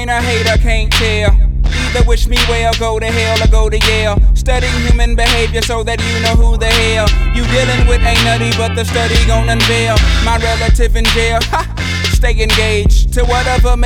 ain't a hater, can't tell. Either wish me well, go to hell or go to Yale. Studying human behavior so that you know who the hell you dealing with ain't nutty, but the study gon' unveil my relative in jail. Ha! Stay engaged to whatever